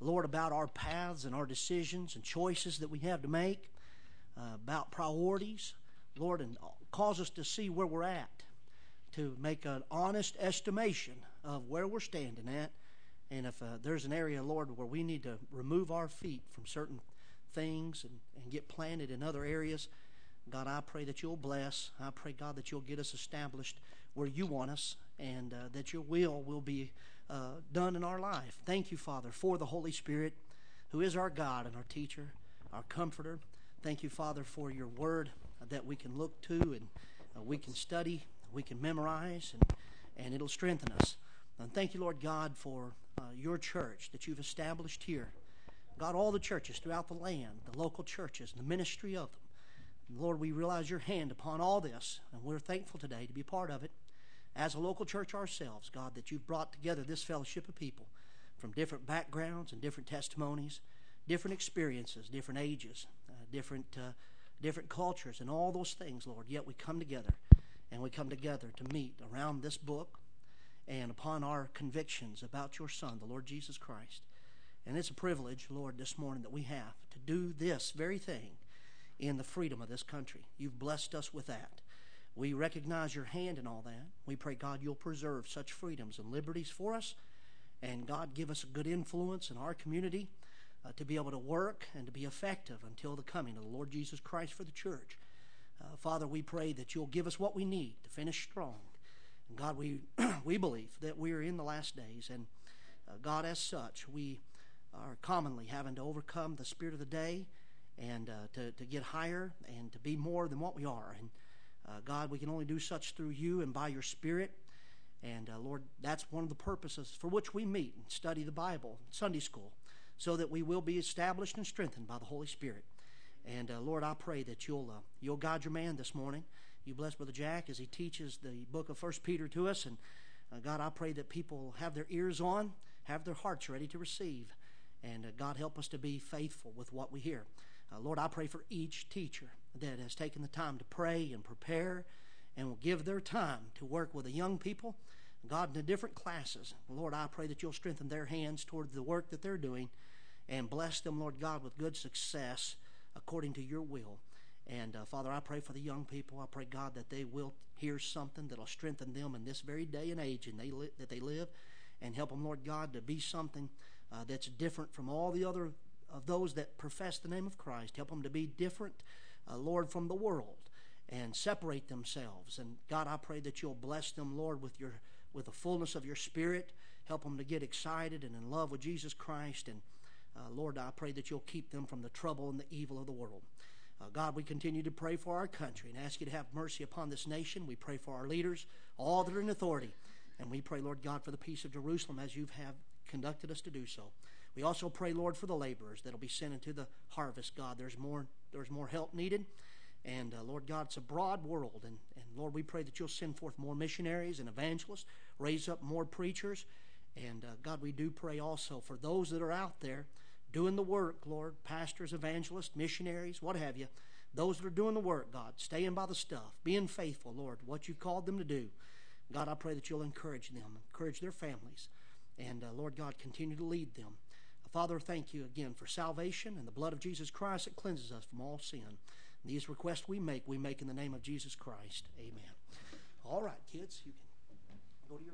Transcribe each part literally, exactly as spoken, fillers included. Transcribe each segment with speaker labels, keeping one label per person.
Speaker 1: Lord, about our paths and our decisions and choices that we have to make, uh, about priorities, Lord, and cause us to see where we're at, to make an honest estimation of where we're standing at. And if uh, there's an area, Lord, where we need to remove our feet from certain things and, and get planted in other areas, God, I pray that you'll bless. I pray, God, that you'll get us established where you want us, and uh, that your will will be uh, done in our life. Thank you, Father, for the Holy Spirit, who is our God and our teacher, our comforter. Thank you, Father, for your word that we can look to and uh, we can study, we can memorize, and, and it'll strengthen us. And thank you, Lord God, for uh, your church that you've established here. God, all the churches throughout the land, the local churches, the ministry of them. Lord, we realize your hand upon all this, and we're thankful today to be part of it. As a local church ourselves, God, that you've brought together this fellowship of people from different backgrounds and different testimonies, different experiences, different ages, uh, different uh, different cultures, and all those things, Lord. Yet we come together, and we come together to meet around this book and upon our convictions about your Son, the Lord Jesus Christ. And it's a privilege, Lord, this morning that we have to do this very thing in the freedom of this country. You've blessed us with that. We recognize your hand in all that. We pray, God, you'll preserve such freedoms and liberties for us. And God, give us a good influence in our community uh, to be able to work and to be effective until the coming of the Lord Jesus Christ for the church. Uh, Father, we pray that you'll give us what we need to finish strong. And God, we we believe that we are in the last days. And uh, God, as such, we are commonly having to overcome the spirit of the day and uh, to, to get higher and to be more than what we are. And uh, God, we can only do such through you and by your Spirit. And uh, Lord, that's one of the purposes for which we meet and study the Bible, Sunday school, so that we will be established and strengthened by the Holy Spirit. And uh, Lord, I pray that you'll uh, you'll guide your man this morning. You bless Brother Jack as he teaches the book of First Peter to us. And uh, God, I pray that people have their ears on, have their hearts ready to receive. And uh, God, help us to be faithful with what we hear. Uh, Lord, I pray for each teacher that has taken the time to pray and prepare and will give their time to work with the young people, God, in the different classes. Lord, I pray that you'll strengthen their hands toward the work that they're doing and bless them, Lord God, with good success according to your will. And uh, Father, I pray for the young people. I pray, God, that they will hear something that will strengthen them in this very day and age and they li- that they live, and help them, Lord God, to be something uh, that's different from all the other of those that profess the name of Christ. Help them to be different, uh, Lord, from the world and separate themselves. And God, I pray that you'll bless them, Lord, with your with the fullness of your Spirit. Help them to get excited and in love with Jesus Christ. And uh, Lord, I pray that you'll keep them from the trouble and the evil of the world. Uh, God, we continue to pray for our country and ask you to have mercy upon this nation. We pray for our leaders, all that are in authority. And we pray, Lord God, for the peace of Jerusalem as you have conducted us to do so. We also pray, Lord, for the laborers that will be sent into the harvest. God, there's more there's more help needed. And, uh, Lord God, it's a broad world. And, and, Lord, we pray that you'll send forth more missionaries and evangelists, raise up more preachers. And, uh, God, we do pray also for those that are out there doing the work, Lord, pastors, evangelists, missionaries, what have you. Those that are doing the work, God, staying by the stuff, being faithful, Lord, what you've called them to do. God, I pray that you'll encourage them, encourage their families. And, uh, Lord God, continue to lead them. Father, thank you again for salvation and the blood of Jesus Christ that cleanses us from all sin. These requests we make, we make in the name of Jesus Christ. Amen. All right, kids, you can go to your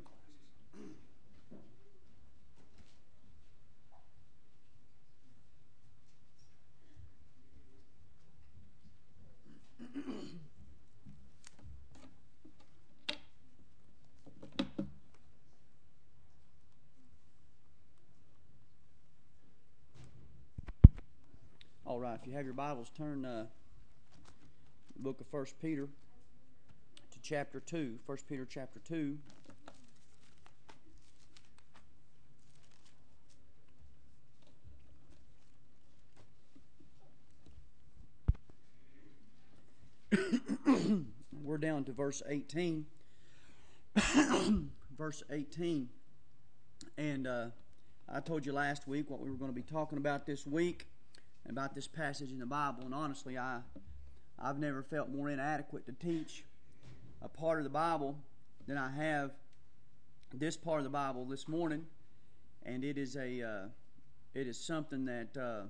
Speaker 1: classes. All right, if you have your Bibles, turn uh, the book of First Peter to chapter two. First Peter chapter two. We're down to verse eighteen. Verse eighteen. And uh, I told you last week what we were going to be talking about this week, about this passage in the Bible. And honestly, I, I've never felt more inadequate to teach a part of the Bible than I have this part of the Bible this morning. And it is a uh,
Speaker 2: it is something that uh,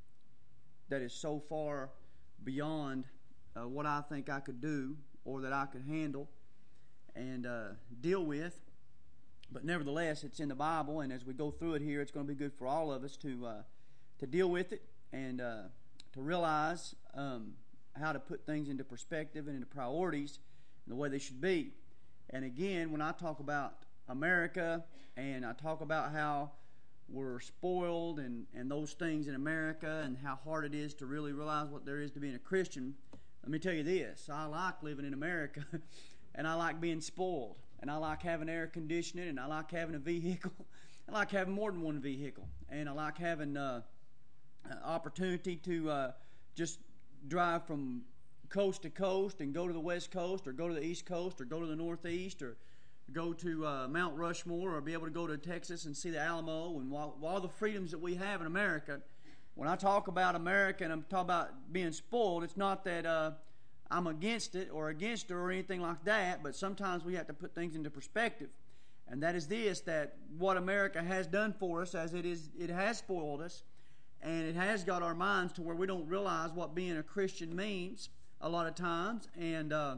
Speaker 2: that is so far beyond uh, what I think I could do or that I could handle and uh, deal with. But nevertheless, it's in the Bible, and as we go through it here, it's going to be good for all of us to uh, to deal with it and uh, to realize um, how to put things into perspective and into priorities and the way they should be. And again, when I talk about America and I talk about how we're spoiled and, and those things in America and how hard it is to really realize what there is to being a Christian, let me tell you this. I like living in America and I like being spoiled. And I like having air conditioning, and I like having a vehicle. I like having more than one vehicle. And I like having uh, opportunity to uh, just drive from coast to coast and go to the west coast or go to the east coast or go to the northeast or go to uh, Mount Rushmore or be able to go to Texas and see the Alamo and all, all the freedoms that we have in America. When I talk about America and I'm talking about being spoiled, it's not that... Uh, I'm against it or against it or anything like that, but sometimes we have to put things into perspective. And that is this, that what America has done for us, as it is, it has spoiled us, and it has got our minds to where we don't realize what being a Christian means a lot of times. And uh,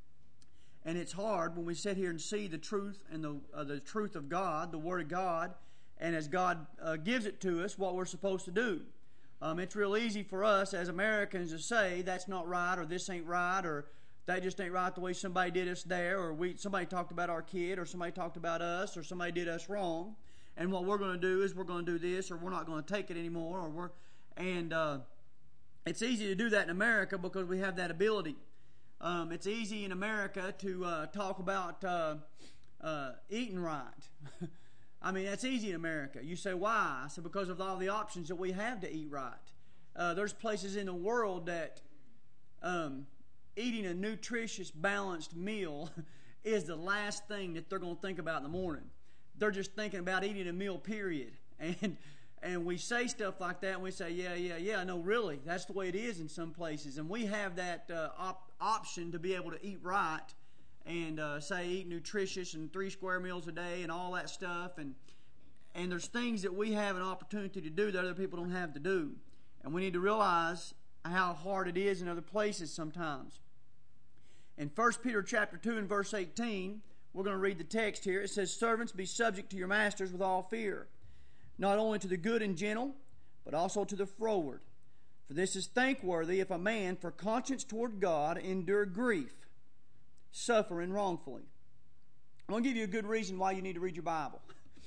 Speaker 2: and it's hard when we sit here and see the truth and the uh, the truth of God, the Word of God, and as God uh, gives it to us, what we're supposed to do. Um, it's real easy for us as Americans to say that's not right or this ain't right or that just ain't right the way somebody did us there or we somebody talked about our kid or somebody talked about us or somebody did us wrong. And what we're going to do is we're going to do this or we're not going to take it anymore. Or we're And uh, it's easy to do that in America because we have that ability. Um, it's easy in America to uh, talk about uh, uh, eating right. I mean, that's easy in America. You say, why? I said, because of all the options that we have to eat right. Uh, there's places in the world that um, eating a nutritious, balanced meal is the last thing that they're going to think about in the morning. They're just thinking about eating a meal, period. And and we say stuff like that, and we say, yeah, yeah, yeah, no, really, that's the way it is in some places. And we have that uh, op- option to be able to eat right and uh, say eat nutritious and three square meals a day and all that stuff. And and there's things that we have an opportunity to do that other people don't have to do. And we need to realize how hard it is in other places sometimes. In First Peter chapter two and verse eighteen, we're going to read the text here. It says, servants, be subject to your masters with all fear, not only to the good and gentle, but also to the froward. For this is thankworthy if a man for conscience toward God endure grief, suffering wrongfully. I'm going to give you a good reason why you need to read your Bible.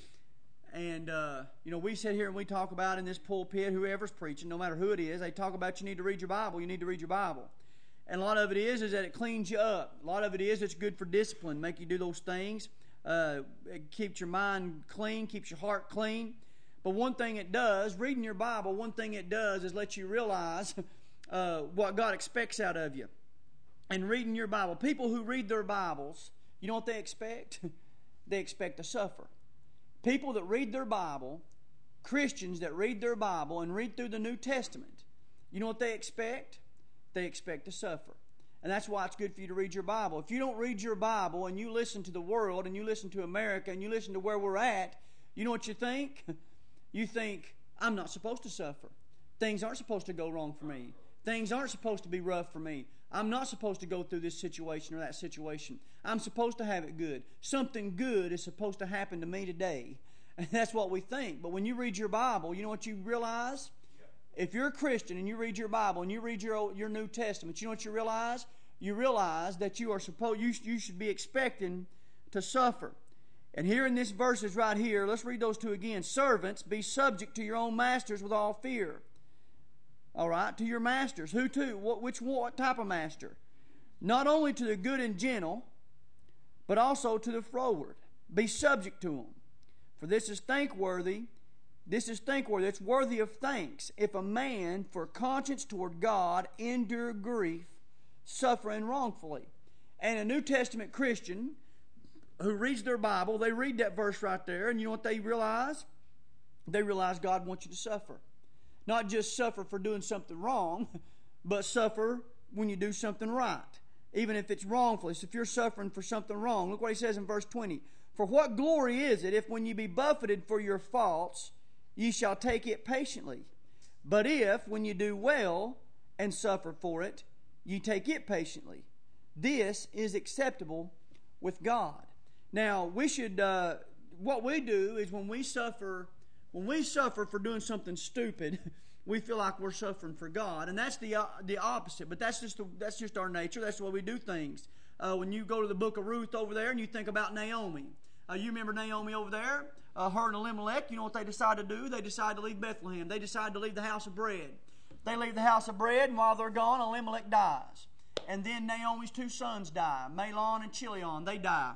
Speaker 2: And, uh, you know, we sit here and we talk about in this pulpit, whoever's preaching, no matter who it is, they talk about you need to read your Bible, you need to read your Bible. And a lot of it is, is that it cleans you up. A lot of it is it's good for discipline, make you do those things. Uh, it keeps your mind clean, keeps your heart clean. But one thing it does, reading your Bible, one thing it does is let you realize uh, what God expects out of you. And reading your Bible, people who read their Bibles, you know what they expect? They expect to suffer. People that read their Bible, Christians that read their Bible and read through the New Testament, you know what they expect? They expect to suffer. And that's why it's good for you to read your Bible. If you don't read your Bible and you listen to the world and you listen to America and you listen to where we're at, you know what you think? You think, I'm not supposed to suffer. Things aren't supposed to go wrong for me. Things aren't supposed to be rough for me. I'm not supposed to go through this situation or that situation. I'm supposed to have it good. Something good is supposed to happen to me today. And that's what we think. But when you read your Bible, you know what you realize? If you're a Christian and you read your Bible and you read your your New Testament, you know what you realize? You realize that you are supposed you you should be expecting to suffer. And here in this verses right here, let's read those two again. Servants, be subject to your own masters with all fear. All right, to your masters. Who to? What, which what type of master? Not only to the good and gentle, but also to the froward. Be subject to them. For this is thankworthy. This is thankworthy. It's worthy of thanks. If a man for conscience toward God endure grief, suffering wrongfully. And a New Testament Christian who reads their Bible, they read that verse right there, and you know what they realize? They realize God wants you to suffer. Not just suffer for doing something wrong, but suffer when you do something right, even if it's wrongfully. So if you're suffering for something wrong, look what he says in verse twenty. For what glory is it if when you be buffeted for your faults ye shall take it patiently. But if, when you do well and suffer for it, ye take it patiently, this is acceptable with God. Now, we should, uh, what we do is when we suffer, when we suffer for doing something stupid, we feel like we're suffering for God, and that's the uh, the opposite. But that's just the, that's just our nature. That's the way we do things. Uh, when you go to the book of Ruth over there and you think about Naomi, uh, you remember Naomi over there, uh, her and Elimelech. You know what they decide to do? They decide to leave Bethlehem. They decide to leave the house of bread. They leave the house of bread, and while they're gone, Elimelech dies, and then Naomi's two sons die, Mahlon and Chilion. They die.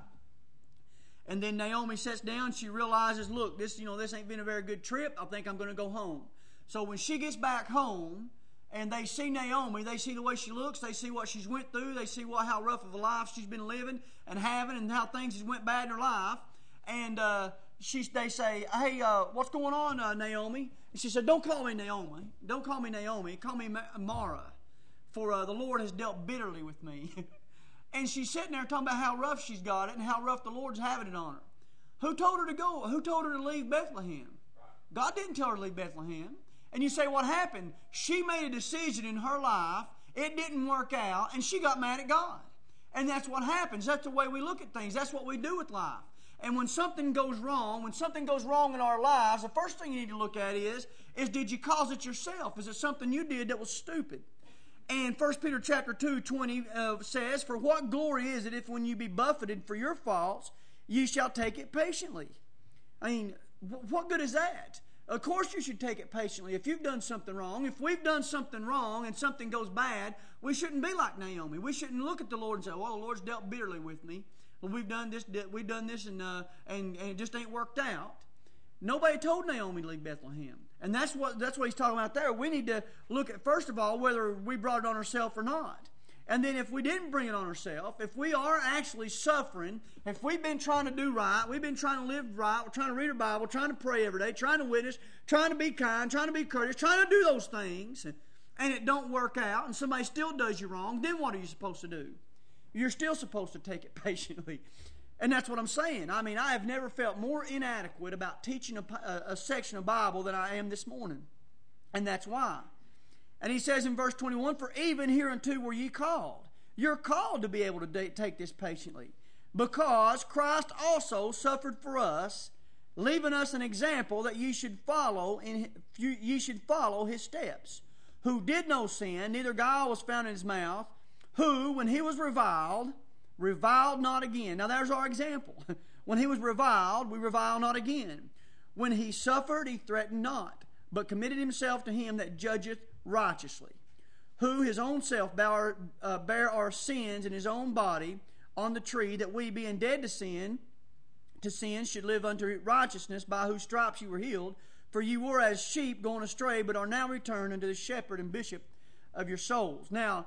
Speaker 2: And then Naomi sits down. She realizes, look, this you know this ain't been a very good trip. I think I'm going to go home. So when she gets back home and they see Naomi, they see the way she looks, they see what she's went through, they see what how rough of a life she's been living and having, and how things has went bad in her life. And uh, she, they say, hey, uh, what's going on, uh, Naomi? And she said, don't call me Naomi. Don't call me Naomi. Call me Mara, for uh, the Lord has dealt bitterly with me. And she's sitting there talking about how rough she's got it and how rough the Lord's having it on her. Who told her to go? Who told her to leave Bethlehem? God didn't tell her to leave Bethlehem. And you say, what happened? She made a decision in her life. It didn't work out, and she got mad at God. And that's what happens. That's the way we look at things. That's what we do with life. And when something goes wrong, when something goes wrong in our lives, the first thing you need to look at is, is did you cause it yourself? Is it something you did that was stupid? And First Peter chapter two, twenty uh, says, for what glory is it if when you be buffeted for your faults, ye shall take it patiently? I mean, what good is that? Of course you should take it patiently. If you've done something wrong, if we've done something wrong and something goes bad, we shouldn't be like Naomi. We shouldn't look at the Lord and say, well, the Lord's dealt bitterly with me. Well, we've done this, we've done this, and, uh, and, and it just ain't worked out. Nobody told Naomi to leave Bethlehem. And that's what, that's what he's talking about there. We need to look at, first of all, whether we brought it on ourselves or not. And then if we didn't bring it on ourselves, if we are actually suffering, if we've been trying to do right, we've been trying to live right, we're trying to read our Bible, trying to pray every day, trying to witness, trying to be kind, trying to be courteous, trying to do those things, and it don't work out, and somebody still does you wrong, then what are you supposed to do? You're still supposed to take it patiently. And that's what I'm saying. I mean, I have never felt more inadequate about teaching a, a, a section of Bible than I am this morning. And that's why. And he says in verse twenty-one, for even hereunto were ye called. You're called to be able to de- take this patiently. Because Christ also suffered for us, leaving us an example that ye should follow in ye should follow his steps. Who did no sin, neither guile was found in his mouth, who, when he was reviled, reviled not again. Now there's our example. When he was reviled, we revile not again. When he suffered, he threatened not, but committed himself to him that judgeth righteously, who his own self bare, uh, bare our sins in his own body on the tree, that we, being dead to sin, to sin should live unto righteousness, by whose stripes you were healed. For you were as sheep going astray, but are now returned unto the shepherd and bishop of your souls. Now,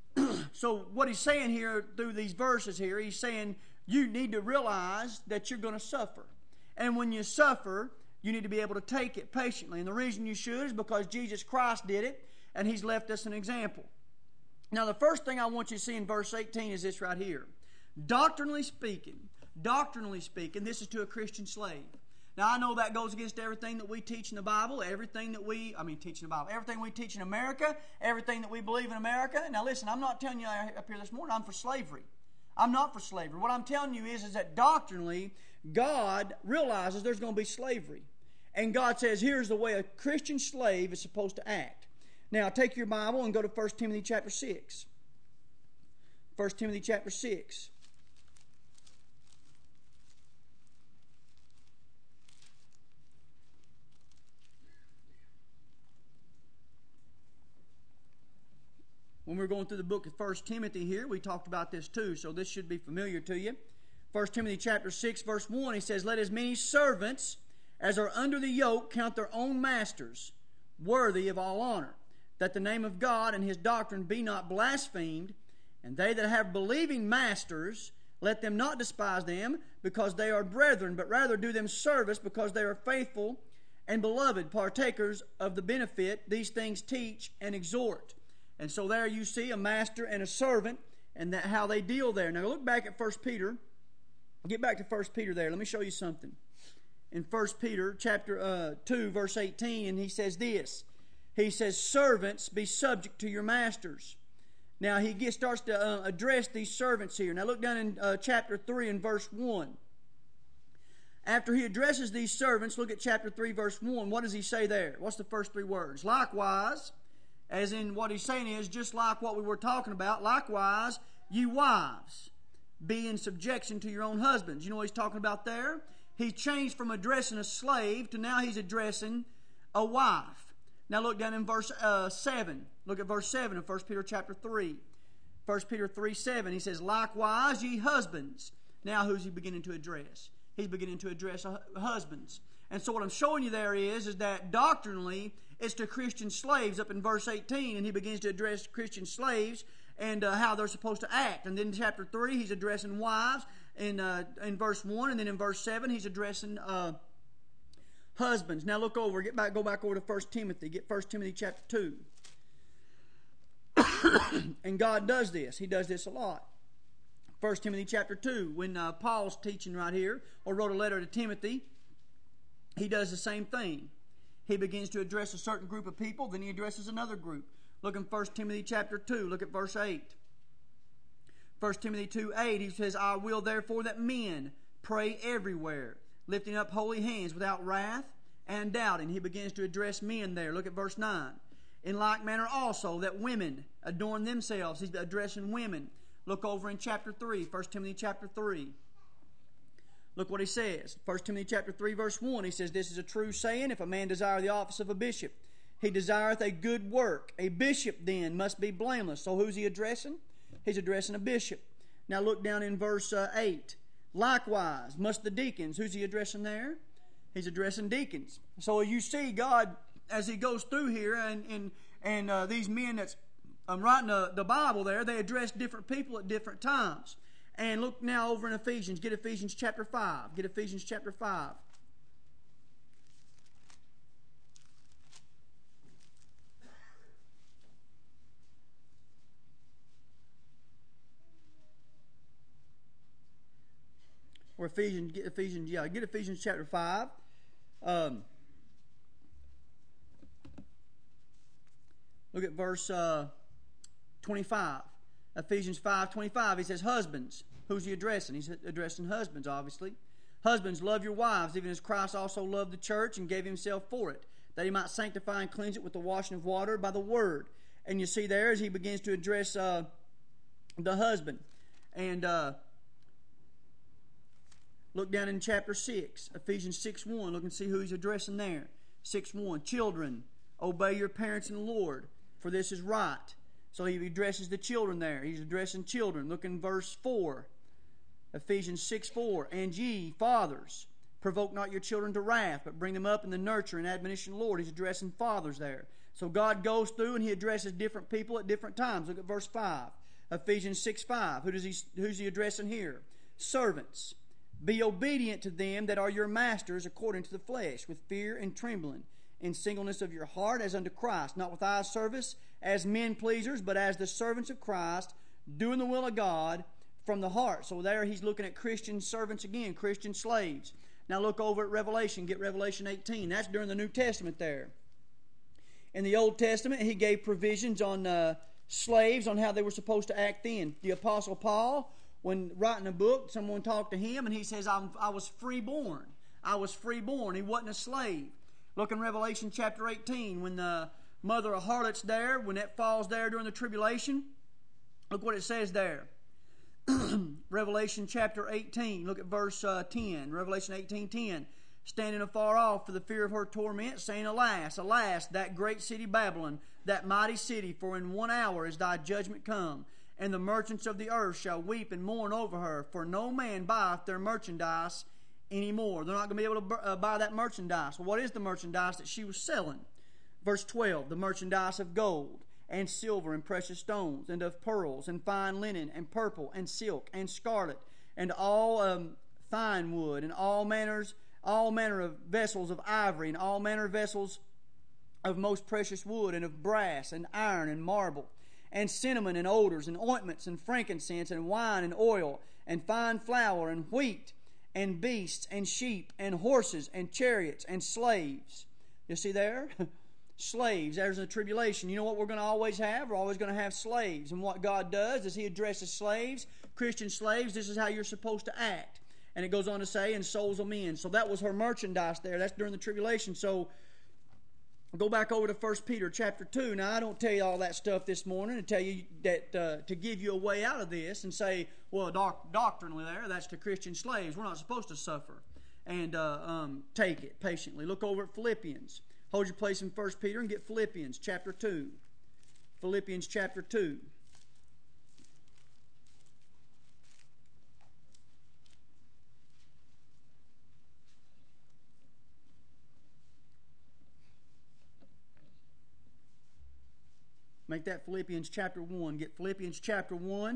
Speaker 2: so what he's saying here through these verses here, he's saying you need to realize that you're going to suffer. And when you suffer, you need to be able to take it patiently. And the reason you should is because Jesus Christ did it, and he's left us an example. Now, the first thing I want you to see in verse eighteen is this right here. Doctrinally speaking, doctrinally speaking, this is to a Christian slave. Now, I know that goes against everything that we teach in the Bible, everything that we, I mean, teach in the Bible, everything we teach in America, everything that we believe in America. Now, listen, I'm not telling you up here this morning I'm for slavery. I'm not for slavery. What I'm telling you is, is that doctrinally, God realizes there's going to be slavery. And God says, here's the way a Christian slave is supposed to act. Now, take your Bible and go to First Timothy chapter six. First Timothy chapter six. When we're going through the book of First Timothy here, we talked about this too, so this should be familiar to you. First Timothy chapter six, verse one, he says, let as many servants as are under the yoke count their own masters worthy of all honor, that the name of God and his doctrine be not blasphemed. And they that have believing masters, let them not despise them, because they are brethren, but rather do them service, because they are faithful and beloved, partakers of the benefit. These things teach and exhort. And so there you see a master and a servant, and that how they deal there. Now look back at First Peter. Get back to First Peter there. Let me show you something. in First Peter chapter uh, two, verse eighteen, and he says this. He says, servants, be subject to your masters. Now he gets, starts to uh, address these servants here. Now look down in uh, chapter three and verse one. After he addresses these servants, look at chapter three, verse one. What does he say there? What's the first three words? Likewise, as in what he's saying is, just like what we were talking about, likewise, you wives, be in subjection to your own husbands. You know what he's talking about there? He changed from addressing a slave to now he's addressing a wife. Now look down in verse uh, seven. Look at verse seven of First Peter chapter three. First Peter three, seven. He says, likewise, ye husbands. Now who's he beginning to address? He's beginning to address husbands. And so what I'm showing you there is, is that doctrinally it's to Christian slaves up in verse eighteen, and he begins to address Christian slaves and uh, how they're supposed to act. And then in chapter three, he's addressing wives in, uh, in verse one, and then in verse seven, he's addressing uh, husbands. Now look over, get back, go back over to First Timothy, get First Timothy chapter two. And God does this. He does this a lot. First Timothy chapter two, when uh, Paul's teaching right here, or wrote a letter to Timothy, he does the same thing. He begins to address a certain group of people, then he addresses another group. Look in First Timothy chapter two, look at verse eight. First Timothy two, eight, he says, I will therefore that men pray everywhere, lifting up holy hands without wrath and doubting. He begins to address men there. Look at verse nine. In like manner also that women adorn themselves. He's addressing women. Look over in chapter three, First Timothy chapter three. Look what he says. First Timothy chapter three, verse one, he says, this is a true saying, if a man desire the office of a bishop, he desireth a good work. A bishop then must be blameless. So who's he addressing? He's addressing a bishop. Now look down in verse uh, eight. Likewise must the deacons. Who's he addressing there? He's addressing deacons. So you see God, as he goes through here, and and, and uh, these men that's um, writing the, the Bible there, they address different people at different times. And look now over in Ephesians. Get Ephesians chapter five. Get Ephesians chapter five. Or Ephesians, get Ephesians, yeah, get Ephesians chapter five. Um, look at verse uh, twenty-five. Ephesians five twenty-five. He says, husbands. Who's he addressing? He's addressing husbands, obviously. Husbands, love your wives, even as Christ also loved the church and gave himself for it, that he might sanctify and cleanse it with the washing of water by the word. And you see there as he begins to address uh, the husband. And uh, look down in chapter six, Ephesians six one. Look and see who he's addressing there. six one. Children, obey your parents in the Lord, for this is right. So he addresses the children there. He's addressing children. Look in verse four. Ephesians six four. And ye, fathers, provoke not your children to wrath, but bring them up in the nurture and admonition of the Lord. He's addressing fathers there. So God goes through and he addresses different people at different times. Look at verse five. Ephesians six five. Who does he, who's he addressing here? Servants, be obedient to them that are your masters according to the flesh, with fear and trembling, in singleness of your heart, as unto Christ, not with eye service, as men pleasers, but as the servants of Christ, doing the will of God from the heart. So there he's looking at Christian servants again, Christian slaves. Now look over at Revelation. Get Revelation eighteen. That's during the New Testament there. In the Old Testament, he gave provisions on uh, slaves, on how they were supposed to act then. The Apostle Paul, when writing a book, someone talked to him, and he says, I'm, I was freeborn. I was freeborn. He wasn't a slave. Look in Revelation chapter eighteen, when the mother of harlots there, when that falls there during the tribulation. Look what it says there. Revelation chapter eighteen, look at verse uh, ten. Revelation eighteen ten. Standing afar off for the fear of her torment, saying, Alas, alas, that great city Babylon, that mighty city, for in one hour is thy judgment come. And the merchants of the earth shall weep and mourn over her, for no man buyeth their merchandise anymore. They're not going to be able to uh, buy that merchandise. Well, what is the merchandise that she was selling? Verse twelve, the merchandise of gold and silver and precious stones, and of pearls and fine linen and purple and silk and scarlet, and all um, fine wood, and all manners, all manner of vessels of ivory, and all manner of vessels of most precious wood, and of brass and iron and marble, and cinnamon and odors and ointments and frankincense and wine and oil and fine flour and wheat, and beasts and sheep and horses and chariots and slaves. You see there? Slaves. There's a tribulation. You know what we're going to always have? We're always going to have slaves. And what God does is He addresses slaves, Christian slaves. This is how you're supposed to act. And it goes on to say, and souls of men. So that was her merchandise there. That's during the tribulation. So go back over to First Peter chapter two. Now, I don't tell you all that stuff this morning to tell you that uh, to give you a way out of this and say, well, doc- doctrinally there, that's to Christian slaves. We're not supposed to suffer and uh, um, take it patiently. Look over at Philippians. Hold your place in First Peter and get Philippians chapter two. Philippians chapter two. Make that Philippians chapter one. Get Philippians chapter one.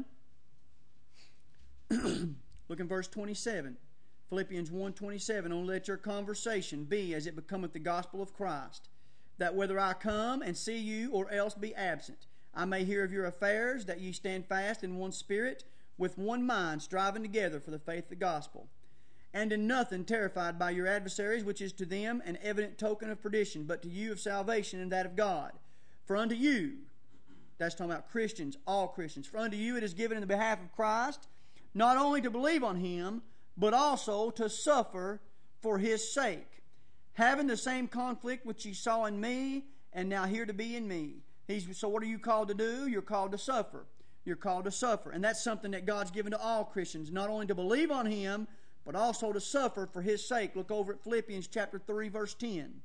Speaker 2: Look in verse twenty-seven. Philippians one twenty-seven. Only let your conversation be as it becometh the gospel of Christ, that whether I come and see you or else be absent, I may hear of your affairs, that ye stand fast in one spirit, with one mind, striving together for the faith of the gospel, and in nothing terrified by your adversaries, which is to them an evident token of perdition, but to you of salvation and that of God. For unto you, that's talking about Christians, all Christians, for unto you it is given in the behalf of Christ, not only to believe on Him, but also to suffer for His sake, having the same conflict which ye saw in me, and now here to be in me. He's, so what are you called to do? You're called to suffer. You're called to suffer. And that's something that God's given to all Christians, not only to believe on Him, but also to suffer for His sake. Look over at Philippians chapter three, verse ten.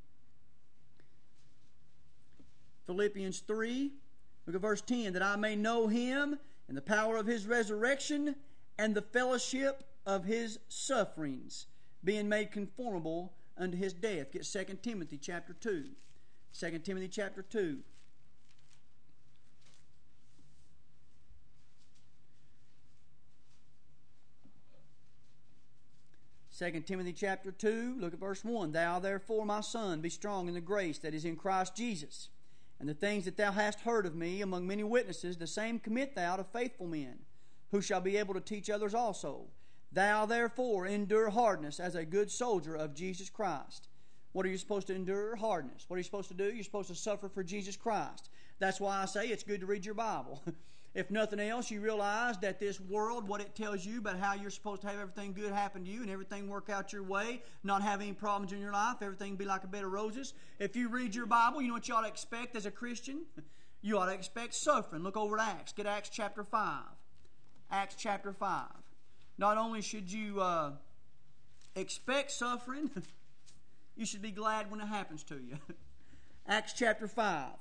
Speaker 2: Philippians three, look at verse ten. That I may know Him and the power of His resurrection and the fellowship of His sufferings, being made conformable unto His death. Get Second Timothy chapter two. Second Timothy chapter two. Second Timothy chapter two, look at verse one. Thou therefore, my son, be strong in the grace that is in Christ Jesus. And the things that thou hast heard of me among many witnesses, the same commit thou to faithful men, who shall be able to teach others also. Thou therefore endure hardness as a good soldier of Jesus Christ. What are you supposed to endure? Hardness. What are you supposed to do? You're supposed to suffer for Jesus Christ. That's why I say it's good to read your Bible. If nothing else, you realize that this world, what it tells you about how you're supposed to have everything good happen to you and everything work out your way, not have any problems in your life, everything be like a bed of roses. If you read your Bible, you know what you ought to expect as a Christian? You ought to expect suffering. Look over at Acts. Get Acts chapter five. Acts chapter five. Not only should you uh, expect suffering, you should be glad when it happens to you. Acts chapter five.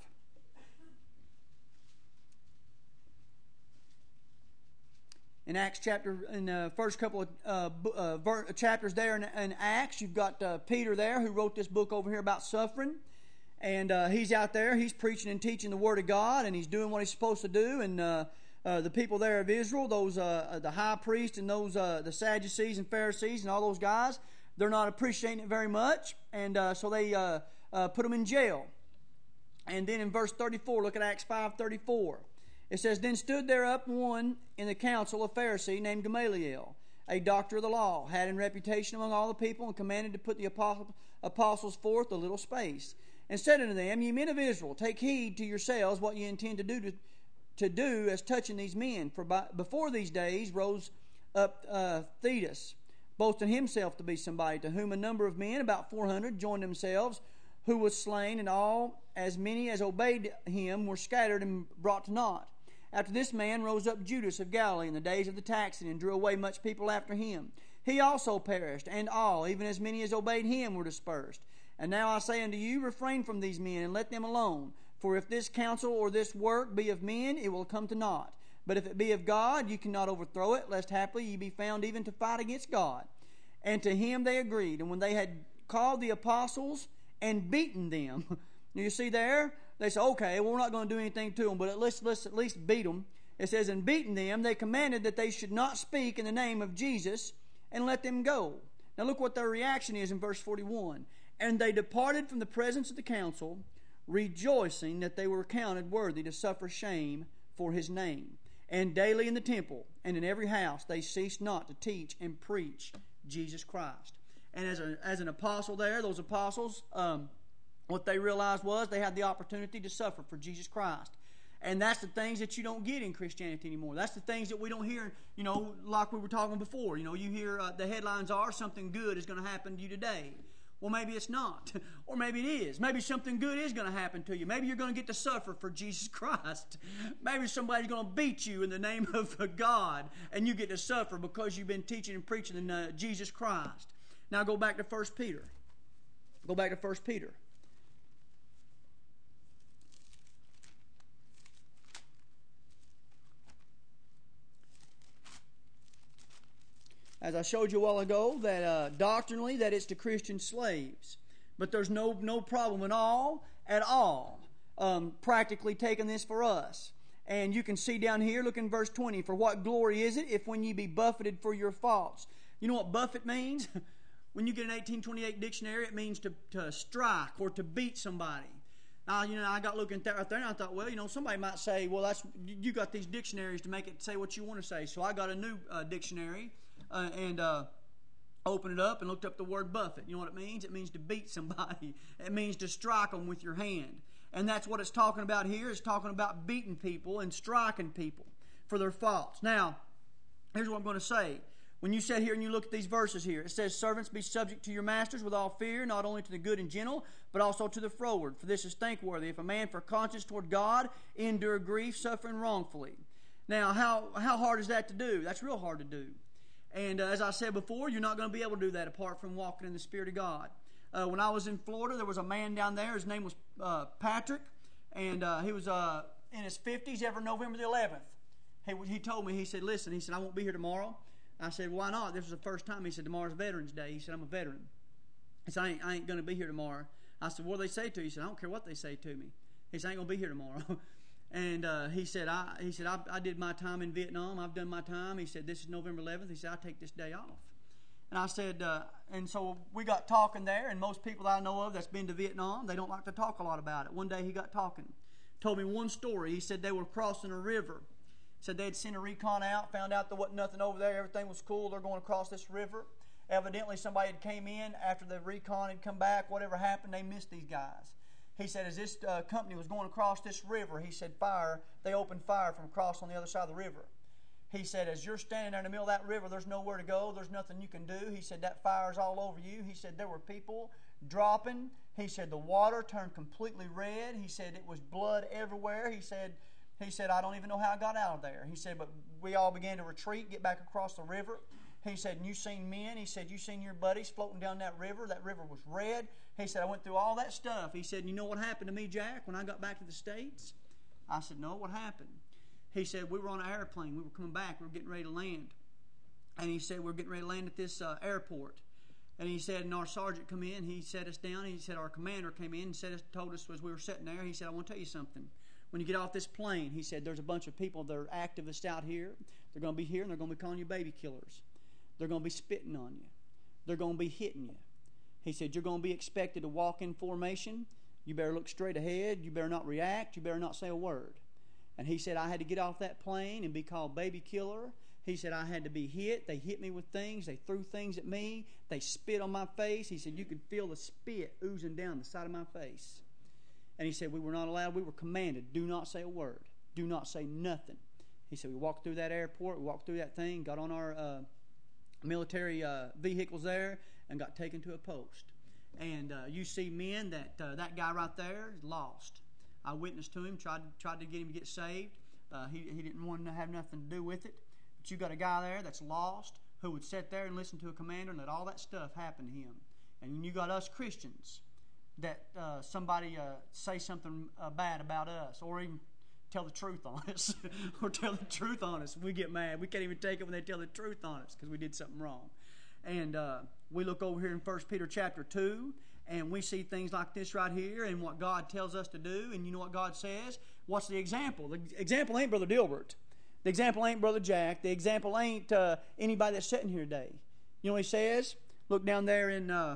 Speaker 2: In Acts chapter, in the first couple of uh, uh, ver- chapters there in, in Acts, you've got uh, Peter there who wrote this book over here about suffering. And uh, he's out there, he's preaching and teaching the Word of God, and he's doing what he's supposed to do. And uh, uh, the people there of Israel, those uh, the high priest and those uh, the Sadducees and Pharisees and all those guys, they're not appreciating it very much. And uh, so they uh, uh, put them in jail. And then in verse thirty-four, look at Acts five thirty-four. It says, Then stood there up one in the council, a Pharisee named Gamaliel, a doctor of the law, had in reputation among all the people, and commanded to put the apostles forth a little space, and said unto them, Ye men of Israel, take heed to yourselves what ye intend to do to, to do as touching these men. For by, before these days rose up uh, Theudas, boasting himself to be somebody, to whom a number of men, about four hundred, joined themselves, who was slain, and all as many as obeyed him were scattered and brought to naught. After this man rose up Judas of Galilee in the days of the taxing, and drew away much people after him. He also perished, and all, even as many as obeyed him, were dispersed. And now I say unto you, refrain from these men, and let them alone. For if this counsel or this work be of men, it will come to naught. But if it be of God, you cannot overthrow it, lest haply ye be found even to fight against God. And to him they agreed. And when they had called the apostles and beaten them, you see there, they say, okay, well, we're not going to do anything to them, but let's, let's at least beat them. It says, and beaten them, they commanded that they should not speak in the name of Jesus, and let them go. Now look what their reaction is in verse forty-one. And they departed from the presence of the council, rejoicing that they were counted worthy to suffer shame for his name. And daily in the temple and in every house they ceased not to teach and preach Jesus Christ. And as, a, as an apostle there, those apostles, um, what they realized was they had the opportunity to suffer for Jesus Christ. And that's the things that you don't get in Christianity anymore. That's the things that we don't hear, you know, like we were talking before. You know, you hear uh, the headlines are something good is going to happen to you today. Well, maybe it's not. Or maybe it is. Maybe something good is going to happen to you. Maybe you're going to get to suffer for Jesus Christ. Maybe somebody's going to beat you in the name of God, and you get to suffer because you've been teaching and preaching in uh, Jesus Christ. Now go back to First Peter. Go back to First Peter. As I showed you a while ago, that uh, doctrinally that it's to Christian slaves. But there's no no problem at all, at all, um, practically taking this for us. And you can see down here, look in verse twenty, for what glory is it if when ye be buffeted for your faults? You know what buffet means? When you get an eighteen twenty-eight dictionary, it means to, to strike or to beat somebody. Now, you know, I got looking at that right there, and I thought, well, you know, somebody might say, well, that's you got these dictionaries to make it say what you want to say. So I got a new uh, dictionary. Uh, and uh, opened it up and looked up the word buffet. You know what it means? It means to beat somebody. It means to strike them with your hand. And that's what it's talking about here. It's talking about beating people and striking people for their faults. Now, here's what I'm going to say. When you sit here and you look at these verses here, it says, servants, be subject to your masters with all fear, not only to the good and gentle, but also to the froward. For this is thankworthy, if a man for conscience toward God endure grief, suffering wrongfully. Now, how, how hard is that to do? That's real hard to do. And uh, as I said before, you're not going to be able to do that apart from walking in the Spirit of God. Uh, when I was in Florida, there was a man down there. His name was uh, Patrick, and uh, he was uh, in his fifties every November the eleventh. He, he told me, he said, listen, he said, I won't be here tomorrow. I said, why not? This was the first time. He said, tomorrow's Veterans Day. He said, I'm a veteran. He said, I ain't, I ain't going to be here tomorrow. I said, what do they say to you? He said, I don't care what they say to me. He said, I ain't going to be here tomorrow. And uh, he said, I, he said I, I did my time in Vietnam. I've done my time. He said, this is November eleventh. He said, I'll take this day off. And I said, uh, and so we got talking there, and most people that I know of that's been to Vietnam, they don't like to talk a lot about it. One day he got talking, told me one story. He said they were crossing a river. He said they'd sent a recon out, found out there wasn't nothing over there. Everything was cool. They're going across this river. Evidently somebody had came in after the recon had come back. Whatever happened, they missed these guys. He said, as this uh, company was going across this river, he said, fire, they opened fire from across on the other side of the river. He said, as you're standing there in the middle of that river, there's nowhere to go, there's nothing you can do. He said, that fire's all over you. He said, there were people dropping. He said, the water turned completely red. He said, it was blood everywhere. He said, he said, I don't even know how I got out of there. He said, but we all began to retreat, get back across the river. He said, and you seen men. He said, you seen your buddies floating down that river. That river was red. He said, I went through all that stuff. He said, you know what happened to me, Jack, when I got back to the States? I said, no, what happened? He said, we were on an airplane. We were coming back. We were getting ready to land. And he said, we were getting ready to land at this uh, airport. And he said, and our sergeant come in. He sat us down. He said, our commander came in and said, told us as we were sitting there, he said, I want to tell you something. When you get off this plane, he said, there's a bunch of people that are activists out here. They're going to be here, and they're going to be calling you baby killers. They're going to be spitting on you. They're going to be hitting you. He said, you're going to be expected to walk in formation. You better look straight ahead. You better not react. You better not say a word. And he said, I had to get off that plane and be called baby killer. He said, I had to be hit. They hit me with things. They threw things at me. They spit on my face. He said, you could feel the spit oozing down the side of my face. And he said, we were not allowed. We were commanded, do not say a word. Do not say nothing. He said, we walked through that airport. We walked through that thing, got on our uh, military uh, vehicles there, and got taken to a post. And uh, you see men that uh, that guy right there is lost. I witnessed to him, tried, tried to get him to get saved. Uh, he, he didn't want to have nothing to do with it. But you got a guy there that's lost who would sit there and listen to a commander and let all that stuff happen to him. And you got us Christians that uh, somebody uh, say something uh, bad about us, or even tell the truth on us, or tell the truth on us. We get mad. We can't even take it when they tell the truth on us because we did something wrong. And uh, we look over here in First Peter chapter two, and we see things like this right here and what God tells us to do. And you know what God says? What's the example? The example ain't Brother Dilbert. The example ain't Brother Jack. The example ain't uh, anybody that's sitting here today. You know what he says? Look down there in uh,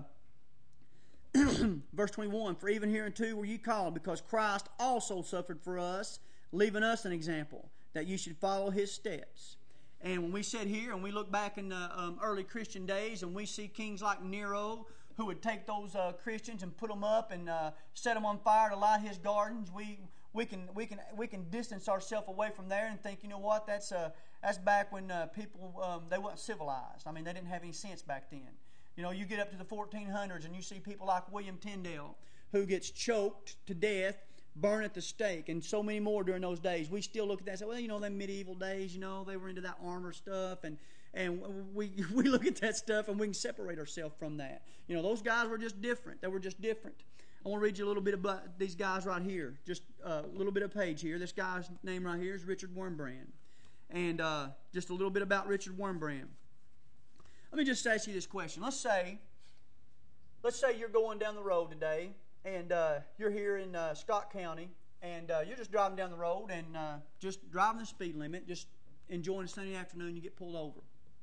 Speaker 2: verse twenty-one. For even hereunto were ye called, because Christ also suffered for us, leaving us an example, that you should follow his steps. And when we sit here and we look back in the um, early Christian days and we see kings like Nero who would take those uh, Christians and put them up and uh, set them on fire to light his gardens, we we can we can we can distance ourselves away from there and think, you know what, that's uh, that's back when uh, people um, they weren't civilized. I mean, they didn't have any sense back then. You know, you get up to the fourteen hundreds and you see people like William Tyndale who gets choked to death, burned at the stake, and so many more during those days. We still look at that and say, well, you know, them medieval days, you know, they were into that armor stuff, and and we we look at that stuff and we can separate ourselves from that. You know, those guys were just different. They were just different. I want to read you a little bit about these guys right here. Just a little bit of page here. This guy's name right here is Richard Wurmbrand. And uh, just a little bit about Richard Wurmbrand. Let me just ask you this question. Let's say, let's say you're going down the road today, and uh, you're here in uh, Scott County, and uh, you're just driving down the road and uh, just driving the speed limit, just enjoying a sunny afternoon. You get pulled over.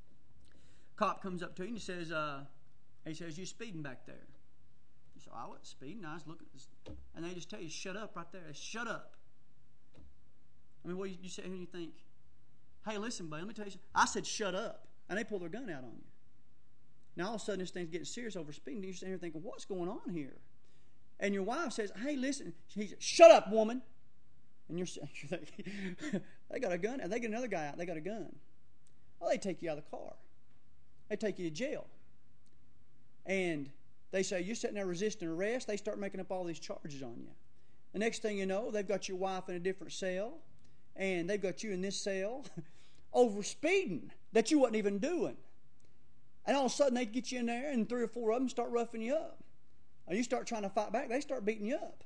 Speaker 2: Cop comes up to you and he says, uh, he says, "You speeding back there?" You say, "I wasn't speeding. I was looking." And they just tell you, "Shut up," right there. Shut up. I mean, what you, you sit here and you think, "Hey, listen, buddy, let me tell you something." I said, "Shut up," and they pull their gun out on you. Now all of a sudden this thing's getting serious over speeding. You're sitting here thinking, "What's going on here?" And your wife says, "Hey, listen." He says, "Shut up, woman." And you're, you're thinking, they got a gun. And they get another guy out. They got a gun. Well, they take you out of the car. They take you to jail. And they say, you're sitting there resisting arrest. They start making up all these charges on you. The next thing you know, they've got your wife in a different cell. And they've got you in this cell over speeding that you wasn't even doing. And all of a sudden they get you in there and three or four of them start roughing you up. And you start trying to fight back, they start beating you up.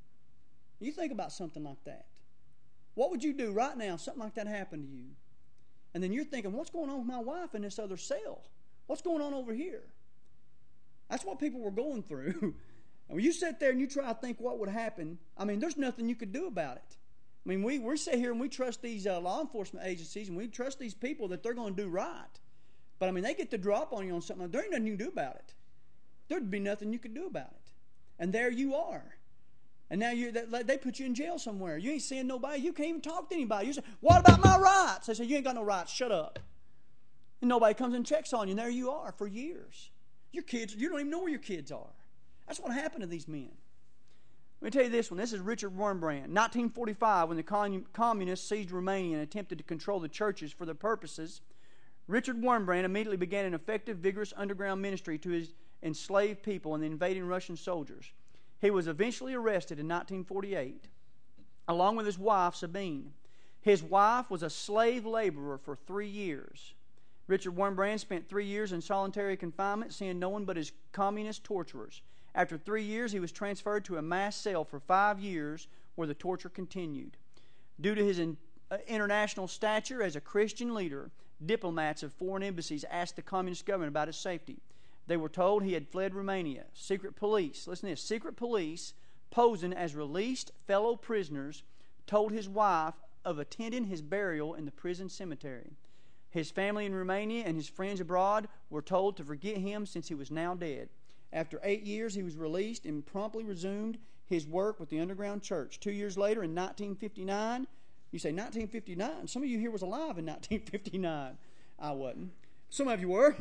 Speaker 2: You think about something like that. What would you do right now if something like that happened to you? And then you're thinking, what's going on with my wife in this other cell? What's going on over here? That's what people were going through. And when you sit there and you try to think what would happen, I mean, there's nothing you could do about it. I mean, we, we sit here and we trust these uh, law enforcement agencies and we trust these people that they're going to do right. But, I mean, they get the drop on you on something. There ain't nothing you can do about it. There'd be nothing you could do about it. And there you are. And now you they put you in jail somewhere. You ain't seeing nobody. You can't even talk to anybody. You say, "What about my rights?" They say, "You ain't got no rights. Shut up." And nobody comes and checks on you. And there you are for years. Your kids, you don't even know where your kids are. That's what happened to these men. Let me tell you this one. This is Richard Wurmbrand. nineteen forty-five, when the communists seized Romania and attempted to control the churches for their purposes, Richard Wurmbrand immediately began an effective, vigorous underground ministry to his enslaved people and the invading Russian soldiers. He was eventually arrested in nineteen forty-eight, along with his wife, Sabine. His wife was a slave laborer for three years. Richard Wurmbrand spent three years in solitary confinement, seeing no one but his communist torturers. After three years, he was transferred to a mass cell for five years, where the torture continued. Due to his in, uh, international stature as a Christian leader, diplomats of foreign embassies asked the communist government about his safety. They were told he had fled Romania. Secret police, listen to this, secret police posing as released fellow prisoners told his wife of attending his burial in the prison cemetery. His family in Romania and his friends abroad were told to forget him since he was now dead. After eight years, he was released and promptly resumed his work with the underground church. Two years later, in nineteen fifty-nine, you say nineteen fifty-nine? Some of you here was alive in nineteen fifty-nine. I wasn't. Some of you were.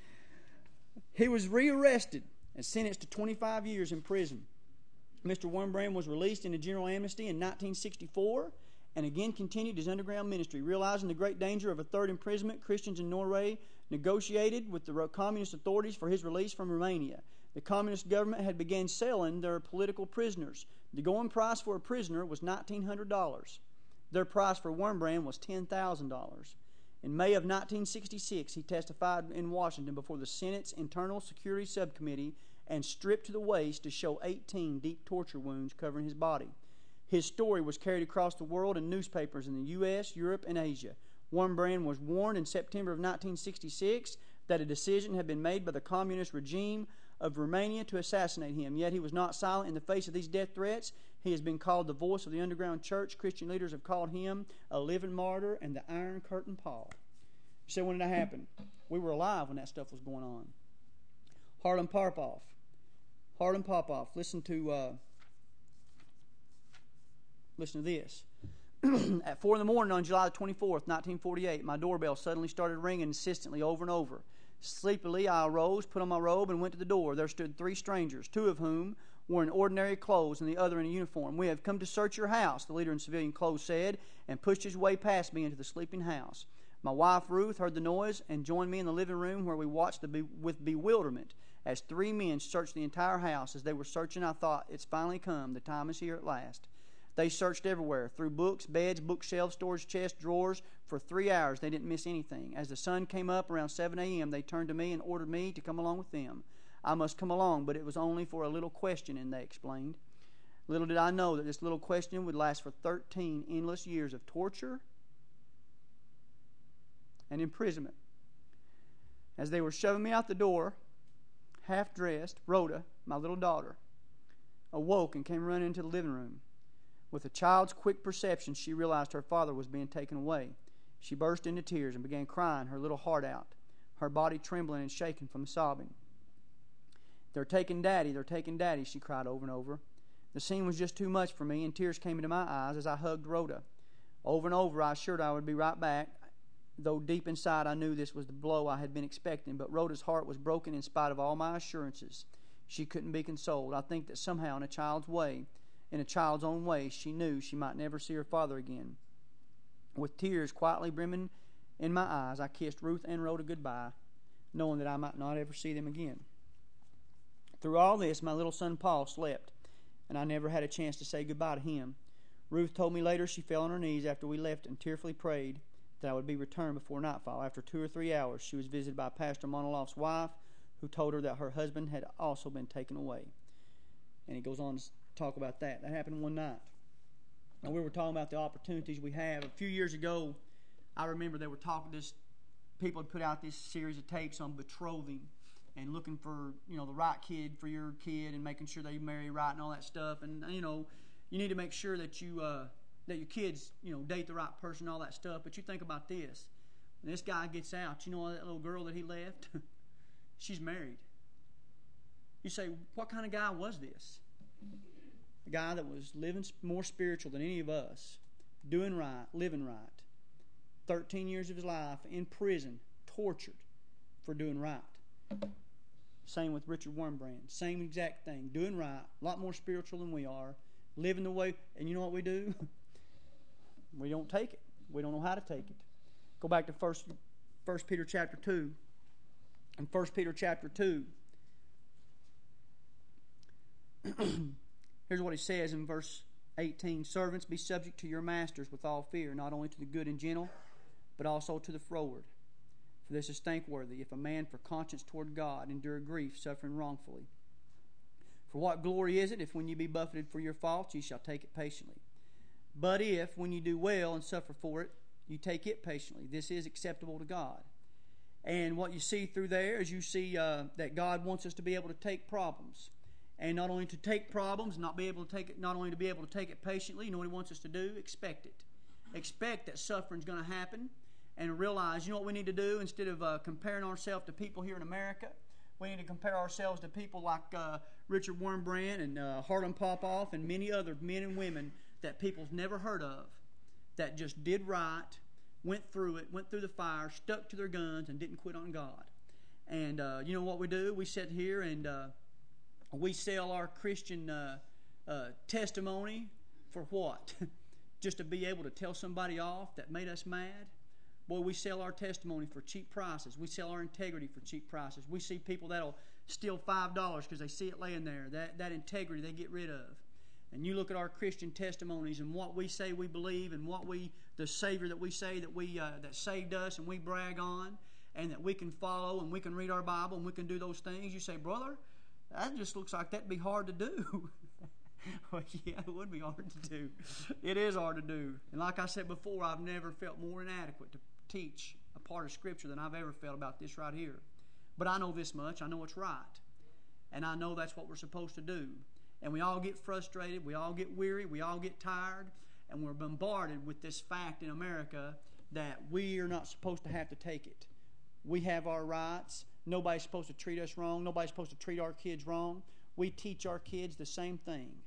Speaker 2: He was rearrested and sentenced to twenty-five years in prison. Mister Wurmbrand was released into general amnesty in nineteen sixty-four and again continued his underground ministry. Realizing the great danger of a third imprisonment, Christians in Norway negotiated with the communist authorities for his release from Romania. The communist government had begun selling their political prisoners. The going price for a prisoner was nineteen hundred dollars. Their price for Wurmbrand was ten thousand dollars. In May of nineteen sixty-six, he testified in Washington before the Senate's Internal Security Subcommittee and stripped to the waist to show eighteen deep torture wounds covering his body. His story was carried across the world in newspapers in the U S, Europe, and Asia. Wurmbrand was warned in September of nineteen sixty-six that a decision had been made by the communist regime of Romania to assassinate him. Yet he was not silent in the face of these death threats. He has been called the voice of the underground church. Christian leaders have called him a living martyr and the Iron Curtain Paul. You say, when did that happen? We were alive when that stuff was going on. Harlan Popoff. Harlan Popoff. Listen to uh, listen to this. At four in the morning on July twenty-fourth, nineteen forty-eight, my doorbell suddenly started ringing insistently over and over. Sleepily, I arose, put on my robe, and went to the door. There stood three strangers, two of whom were in ordinary clothes and the other in a uniform. "We have come to search your house," the leader in civilian clothes said, and pushed his way past me into the sleeping house. My wife, Ruth, heard the noise and joined me in the living room, where we watched the be- with bewilderment as three men searched the entire house. As they were searching, I thought, "It's finally come. The time is here at last." They searched everywhere, through books, beds, bookshelves, storage chests, drawers. For three hours, they didn't miss anything. As the sun came up around seven a.m., they turned to me and ordered me to come along with them. I must come along, but it was only for a little questioning, they explained. Little did I know that this little question would last for thirteen endless years of torture and imprisonment. As they were shoving me out the door, half-dressed, Rhoda, my little daughter, awoke and came running into the living room. With a child's quick perception, she realized her father was being taken away. She burst into tears and began crying her little heart out, her body trembling and shaking from sobbing. "They're taking Daddy, they're taking Daddy," she cried over and over. The scene was just too much for me, and tears came into my eyes as I hugged Rhoda. Over and over, I assured her I would be right back, though deep inside I knew this was the blow I had been expecting. But Rhoda's heart was broken in spite of all my assurances. She couldn't be consoled. I think that somehow, in a child's way, in a child's own way, she knew she might never see her father again. With tears quietly brimming in my eyes, I kissed Ruth and Rhoda goodbye, knowing that I might not ever see them again. Through all this, my little son Paul slept, and I never had a chance to say goodbye to him. Ruth told me later she fell on her knees after we left and tearfully prayed that I would be returned before nightfall. After two or three hours, she was visited by Pastor Monoloff's wife, who told her that her husband had also been taken away. And he goes on to talk about that. That happened one night. And we were talking about the opportunities we have. A few years ago, I remember they were talking this, people had put out this series of tapes on betrothing and looking for, you know, the right kid for your kid and making sure they marry right and all that stuff. And, you know, you need to make sure that you, uh, that your kids, you know, date the right person and all that stuff. But you think about this. When this guy gets out, you know that little girl that he left? She's married. You say, what kind of guy was this? A guy that was living more spiritual than any of us, doing right, living right. thirteen years of his life in prison, tortured for doing right. Same with Richard Wurmbrand. Same exact thing. Doing right, a lot more spiritual than we are, living the way, and you know what we do? We don't take it. We don't know how to take it. Go back to First, First Peter chapter two. In First Peter chapter two, here's what he says in verse eighteen. "Servants, be subject to your masters with all fear, not only to the good and gentle, but also to the froward. For this is thankworthy, if a man for conscience toward God endure grief, suffering wrongfully. For what glory is it, if when you be buffeted for your faults, ye shall take it patiently? But if, when you do well and suffer for it, you take it patiently, this is acceptable to God." And what you see through there is you see uh, that God wants us to be able to take problems. And not only to take problems, not be able to take it, not only to be able to take it patiently, you know what He wants us to do? Expect it. Expect that suffering's going to happen, and realize, you know what we need to do? Instead of uh, comparing ourselves to people here in America, we need to compare ourselves to people like uh, Richard Wurmbrand and uh, Harlan Popoff and many other men and women that people's never heard of, that just did right, went through it, went through the fire, stuck to their guns, and didn't quit on God. And uh, you know what we do? We sit here and uh, we sell our Christian uh, uh, testimony for what? Just to be able to tell somebody off that made us mad? Boy, we sell our testimony for cheap prices. We sell our integrity for cheap prices. We see people that'll steal five dollars because they see it laying there. That, that integrity they get rid of. And you look at our Christian testimonies and what we say we believe and what we, the Savior that we say that we uh, that saved us and we brag on and that we can follow and we can read our Bible and we can do those things. You say, brother, that just looks like that'd be hard to do. Well, yeah, it would be hard to do. It is hard to do. And like I said before, I've never felt more inadequate to teach a part of Scripture than I've ever felt about this right here. But I know this much. I know it's right. And I know that's what we're supposed to do. And we all get frustrated. We all get weary. We all get tired. And we're bombarded with this fact in America that we are not supposed to have to take it. We have our rights. Nobody's supposed to treat us wrong. Nobody's supposed to treat our kids wrong. We teach our kids the same thing.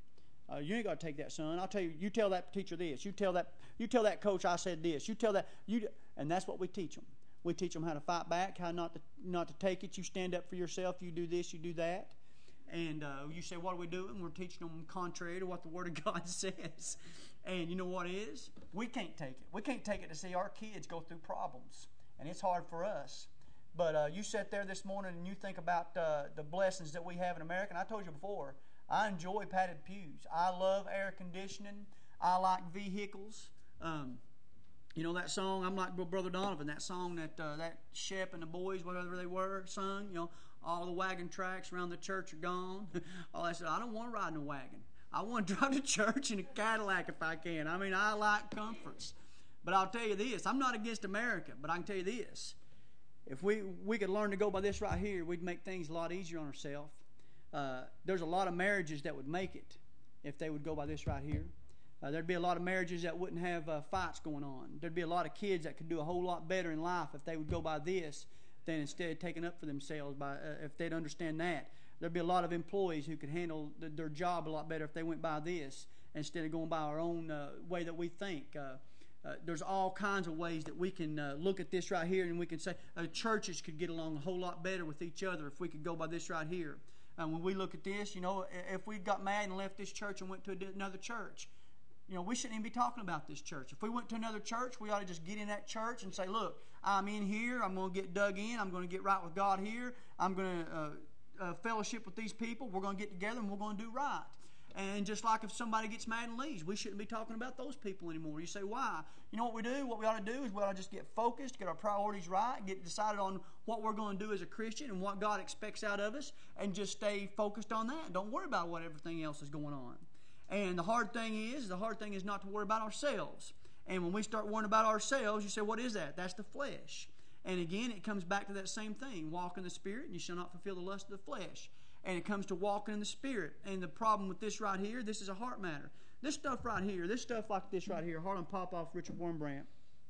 Speaker 2: Uh, you ain't got to take that, son. I'll tell you. You tell that teacher this. You tell that. You tell that coach I said this. You tell that. You and that's what we teach them. We teach them how to fight back, how not to not to take it. You stand up for yourself. You do this. You do that. And uh, you say, what are we doing? We're teaching them contrary to what the Word of God says. And you know what it is? We can't take it. We can't take it to see our kids go through problems. And it's hard for us. But uh, you sit there this morning and you think about uh, the blessings that we have in America. And I told you before, I enjoy padded pews. I love air conditioning. I like vehicles. Um, you know that song, I'm like Brother Donovan, that song that uh, that Shep and the boys, whatever they were, sung, you know, all the wagon tracks around the church are gone. All I said, I don't want to ride in a wagon. I want to drive to church in a Cadillac if I can. I mean, I like comforts. But I'll tell you this, I'm not against America, but I can tell you this. If we, we could learn to go by this right here, we'd make things a lot easier on ourselves. Uh, there's a lot of marriages that would make it if they would go by this right here. Uh, there'd be a lot of marriages that wouldn't have uh, fights going on. There'd be a lot of kids that could do a whole lot better in life if they would go by this than instead of taking up for themselves by uh, if they'd understand that. There'd be a lot of employees who could handle the, their job a lot better if they went by this instead of going by our own uh, way that we think. Uh, uh, there's all kinds of ways that we can uh, look at this right here and we can say uh, churches could get along a whole lot better with each other if we could go by this right here. And when we look at this, you know, if we got mad and left this church and went to another church, you know, we shouldn't even be talking about this church. If we went to another church, we ought to just get in that church and say, look, I'm in here. I'm going to get dug in. I'm going to get right with God here. I'm going to uh, uh, fellowship with these people. We're going to get together and we're going to do right. And just like if somebody gets mad and leaves, we shouldn't be talking about those people anymore. You say, why? You know what we do? What we ought to do is we ought to just get focused, get our priorities right, get decided on what we're going to do as a Christian and what God expects out of us, and just stay focused on that. Don't worry about what everything else is going on. And the hard thing is, the hard thing is not to worry about ourselves. And when we start worrying about ourselves, you say, what is that? That's the flesh. And again, it comes back to that same thing. Walk in the Spirit, and you shall not fulfill the lust of the flesh. And it comes to walking in the Spirit. And the problem with this right here, this is a heart matter. This stuff right here, this stuff like this right here, Harlan Popoff, Richard Wurmbrand,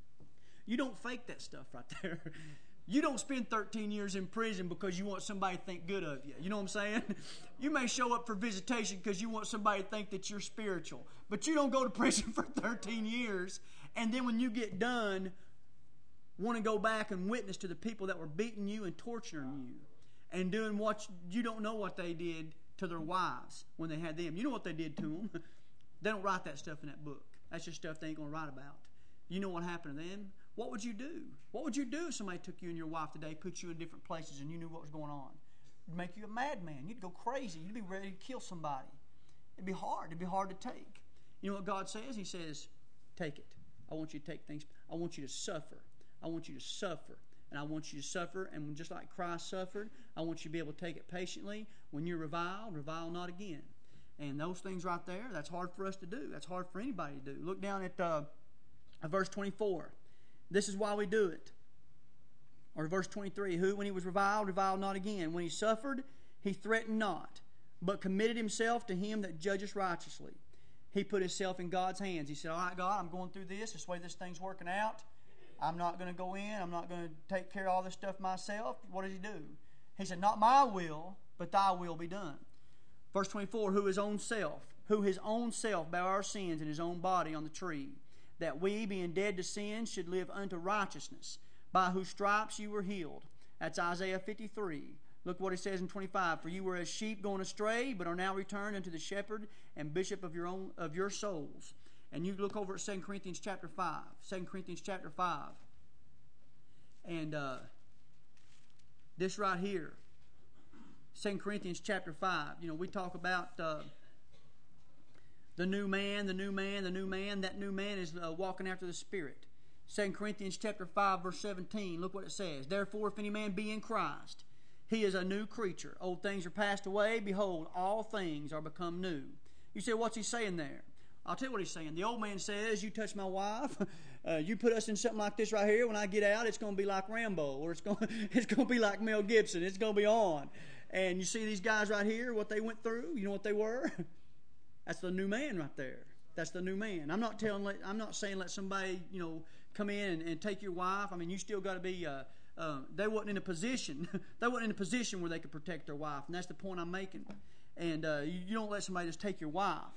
Speaker 2: you don't fake that stuff right there. You don't spend thirteen years in prison because you want somebody to think good of you. You know what I'm saying? You may show up for visitation because you want somebody to think that you're spiritual. But you don't go to prison for thirteen years, and then when you get done, want to go back and witness to the people that were beating you and torturing you and doing what you don't know what they did to their wives when they had them. You know what they did to them. They don't write that stuff in that book. That's just stuff they ain't going to write about. You know what happened to them? What would you do? What would you do if somebody took you and your wife today, put you in different places, and you knew what was going on? It'd make you a madman. You'd go crazy. You'd be ready to kill somebody. It'd be hard. It'd be hard to take. You know what God says? He says, take it. I want you to take things. I want you to suffer. I want you to suffer. And I want you to suffer. And just like Christ suffered, I want you to be able to take it patiently. When you're reviled, revile not again. And those things right there, that's hard for us to do. That's hard for anybody to do. Look down at uh, verse twenty-four. This is why we do it. Or verse twenty-three, who, when he was reviled, reviled not again. When he suffered, he threatened not, but committed himself to him that judgeth righteously. He put himself in God's hands. He said, all right, God, I'm going through this. This way this thing's working out. I'm not going to go in. I'm not going to take care of all this stuff myself. What does he do? He said, not my will, but thy will be done. Verse twenty-four, who his own self, who his own self bare our sins in his own body on the tree, that we, being dead to sin, should live unto righteousness, by whose stripes you were healed. That's Isaiah fifty-three. Look what it says in twenty-five. For you were as sheep going astray, but are now returned unto the shepherd and bishop of your own of your souls. And you look over at Second Corinthians chapter five. Second Corinthians chapter five. And uh, this right here. Second Corinthians chapter five. You know, we talk about uh, the new man, the new man, the new man. That new man is uh, walking after the Spirit. Second Corinthians chapter five, verse seventeen. Look what it says. Therefore, if any man be in Christ, he is a new creature. Old things are passed away. Behold, all things are become new. You say, what's he saying there? I'll tell you what he's saying. The old man says, you touch my wife, uh, you put us in something like this right here. When I get out, it's going to be like Rambo, or it's going it's going to be like Mel Gibson. It's going to be on. And you see these guys right here, what they went through. You know what they were? That's the new man right there. That's the new man. I'm not telling. I'm not saying let somebody, you know, come in and, and take your wife. I mean, you still got to be. Uh, uh, they wasn't in a position. They wasn't in a position where they could protect their wife, and that's the point I'm making. And uh, you, you don't let somebody just take your wife.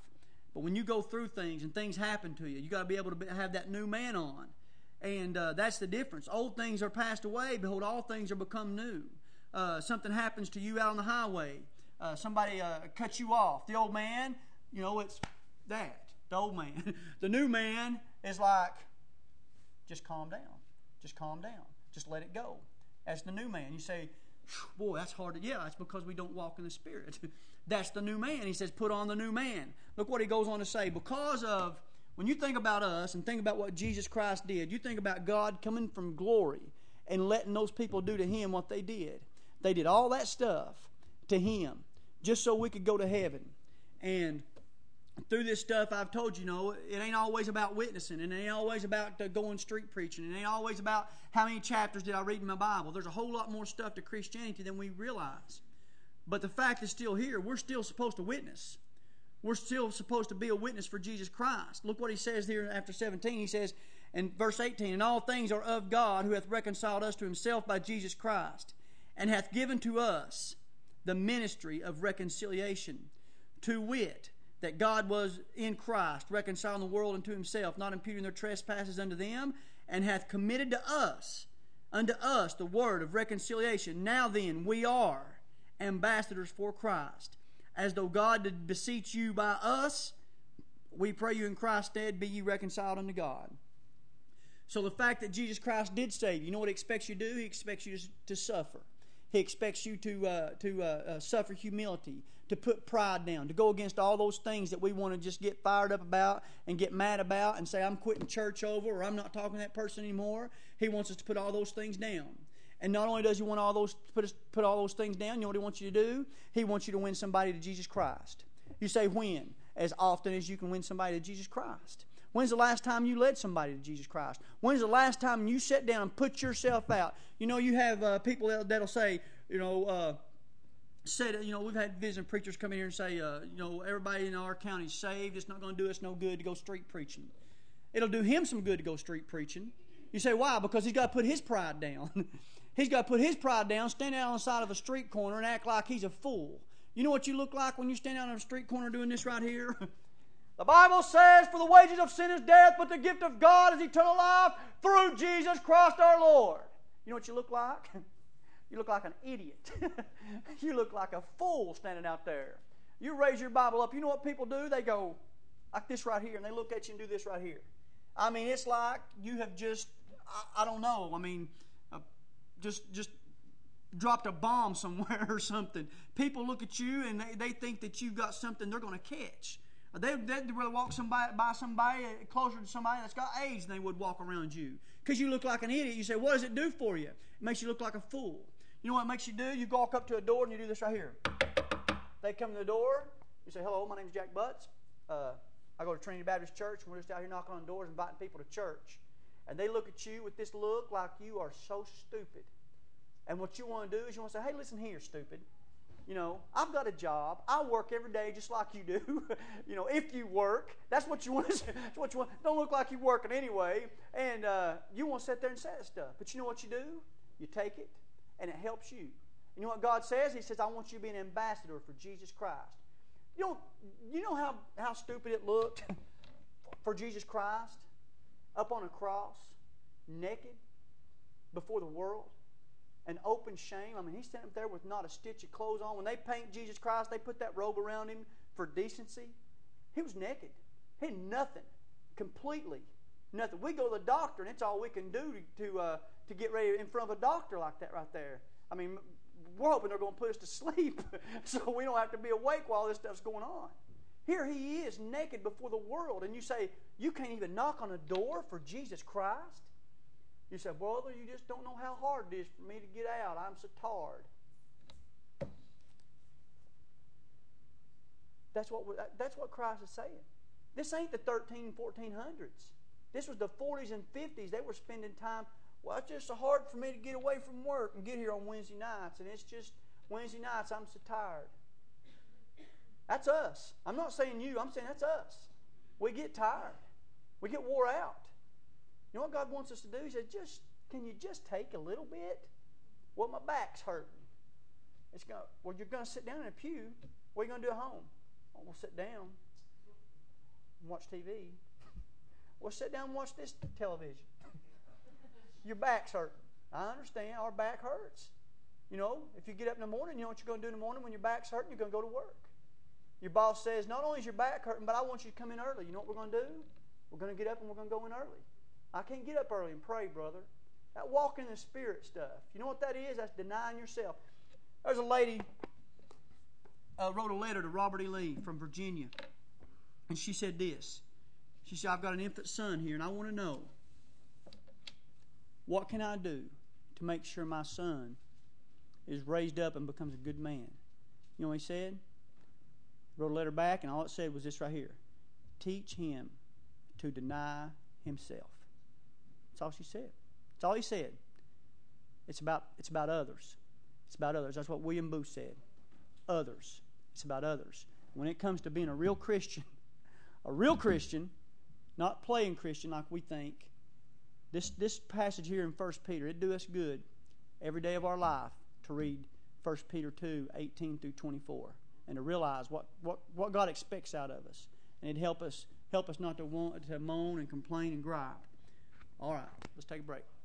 Speaker 2: But when you go through things and things happen to you, you got to be able to be, have that new man on. And uh, that's the difference. Old things are passed away. Behold, all things are become new. Uh, something happens to you out on the highway. Uh, somebody uh, cuts you off. The old man, you know, it's that. The old man. The new man is like, just calm down. Just calm down. Just let it go. That's the new man. You say, boy, that's hard to, yeah, that's because we don't walk in the Spirit. That's the new man. He says, put on the new man. Look what he goes on to say. Because of, when you think about us and think about what Jesus Christ did, you think about God coming from glory and letting those people do to Him what they did. They did all that stuff to Him just so we could go to heaven. And through this stuff, I've told you, you know, it ain't always about witnessing. It ain't always about uh, going street preaching. It ain't always about how many chapters did I read in my Bible. There's a whole lot more stuff to Christianity than we realize. But the fact is still here. We're still supposed to witness. We're still supposed to be a witness for Jesus Christ. Look what he says here after seventeen. He says in verse eighteen, and all things are of God, who hath reconciled us to Himself by Jesus Christ, and hath given to us the ministry of reconciliation, to wit, that God was in Christ, reconciling the world unto Himself, not imputing their trespasses unto them, and hath committed to us, unto us, the word of reconciliation. Now then, we are ambassadors for Christ. As though God did beseech you by us, we pray you in Christ's stead, be ye reconciled unto God. So the fact that Jesus Christ did save you, you know what He expects you to do? He expects you to suffer. He expects you to uh, to uh, uh, suffer humility, to put pride down, to go against all those things that we want to just get fired up about and get mad about and say, I'm quitting church over, or I'm not talking to that person anymore. He wants us to put all those things down. And not only does He want all those put us, put all those things down, you know what He wants you to do? He wants you to win somebody to Jesus Christ. You say when? As often as you can win somebody to Jesus Christ. When's the last time you led somebody to Jesus Christ? When's the last time you sat down and put yourself out? You know, you have uh, people that, that'll say, you know, uh, said, you know, we've had visiting preachers come in here and say, uh, you know, everybody in our county's saved. It's not going to do us no good to go street preaching. It'll do him some good to go street preaching. You say, why? Because he's got to put his pride down. He's got to put his pride down, stand out on the side of a street corner and act like he's a fool. You know what you look like when you stand out on a street corner doing this right here? The Bible says, for the wages of sin is death, but the gift of God is eternal life through Jesus Christ our Lord. You know what you look like? You look like an idiot. You look like a fool standing out there. You raise your Bible up. You know what people do? They go like this right here, and they look at you and do this right here. I mean, it's like you have just, I, I don't know, I mean, uh, just just dropped a bomb somewhere or something. People look at you, and they, they think that you've got something they're going to catch. They, they'd rather walk somebody, by somebody closer to somebody that's got AIDS than they would walk around you. Because you look like an idiot. You say, what does it do for you? It makes you look like a fool. You know what it makes you do? You walk up to a door and you do this right here. They come to the door. You say, hello, my name's Jack Butts. Uh, I go to Trinity Baptist Church, and we're just out here knocking on doors, inviting people to church. And they look at you with this look like you are so stupid. And what you want to do is you want to say, hey, listen here, stupid. You know, I've got a job. I work every day just like you do. You know, if you work, that's what you want to say. That's what you want. Don't look like you're working anyway. And uh, you want to sit there and say that stuff. But you know what you do? You take it, and it helps you. You know what God says? He says, I want you to be an ambassador for Jesus Christ. You know, you know how, how stupid it looked for Jesus Christ up on a cross, naked, before the world? An open shame. I mean, he's standing up there with not a stitch of clothes on. When they paint Jesus Christ, they put that robe around him for decency. He was naked. He had nothing. Completely nothing. We go to the doctor, and it's all we can do to to, uh, to get ready in front of a doctor like that right there. I mean, we're hoping they're going to put us to sleep so we don't have to be awake while this stuff's going on. Here he is, naked before the world, and you say, you can't even knock on a door for Jesus Christ? You say, brother, you just don't know how hard it is for me to get out. I'm so tired. That's what, that's what Christ is saying. This ain't the thirteen, fourteen hundreds. This was the forties and fifties. They were spending time, well, it's just so hard for me to get away from work and get here on Wednesday nights. And it's just Wednesday nights, I'm so tired. That's us. I'm not saying you. I'm saying that's us. We get tired. We get wore out. You know what God wants us to do? He said, just, can you just take a little bit? Well, my back's hurting. It's going, well, you're going to sit down in a pew. What are you going to do at home? Oh, we'll sit down.
Speaker 3: and watch T V. Well, sit down and watch this television. Your back's hurting. I understand. Our back hurts. You know, if you get up in the morning, you know what you're going to do in the morning when your back's hurting? You're going to go to work. Your boss says, not only is your back hurting, but I want you to come in early. You know what we're going to do? We're going to get up and we're going to go in early. I can't get up early and pray, brother. That walking in the Spirit stuff. You know what that is? That's denying yourself. There's a lady uh, wrote a letter to Robert E. Lee from Virginia. And she said this. She said, I've got an infant son here, and I want to know, what can I do to make sure my son is raised up and becomes a good man? You know what he said? He wrote a letter back, and all it said was this right here. Teach him to deny himself. That's all she said. That's all he said. It's about, it's about others. It's about others. That's what William Booth said. Others. It's about others. When it comes to being a real Christian, a real Christian, not playing Christian like we think, this, this passage here in First Peter, it'd do us good every day of our life to read First Peter two, eighteen through twenty-four, and to realize what, what, what God expects out of us. And it'd help us help us not to want to moan and complain and gripe. All right, let's take a break.